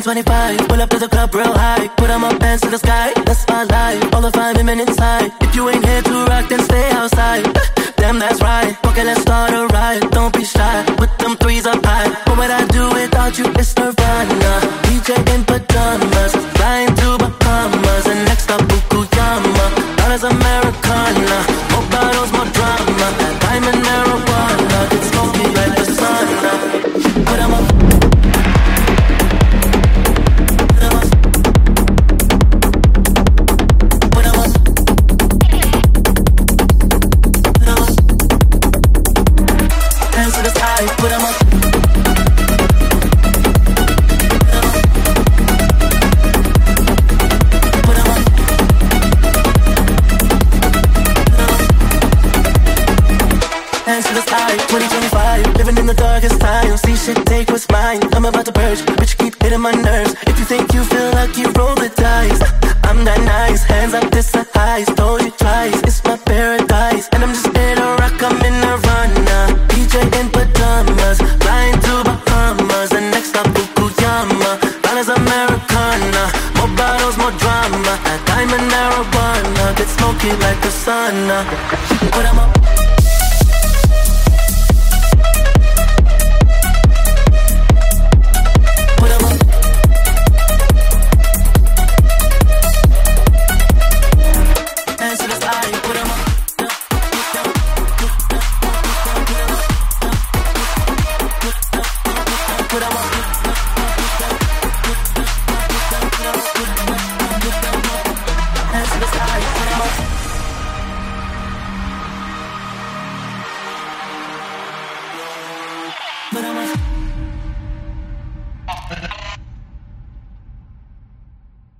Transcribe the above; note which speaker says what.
Speaker 1: 125, pull up to the club real high. Put on my pants to the sky, that's my life. All the fine women inside. If you ain't here to rock, then stay outside. Damn, that's right. Okay, let's start a ride. Don't be shy, put them threes up high. What would I do without you? It's Nirvana. DJ in pajamas, flying to Bahamas, and next up Fukuyama. Dollars Americana, more bottles, more drama. Diamond marijuana, it's smoky like the sun. Put 'em up. Put 'em up. Hands to the sky, 2025, living in the darkest time. See shit, take what's mine. I'm about to purge, bitch, keep hitting my nerves. If you think you feel lucky, roll the dice. I'm that nice, hands up, this a heist. Told you twice, it's my paradise, and I'm just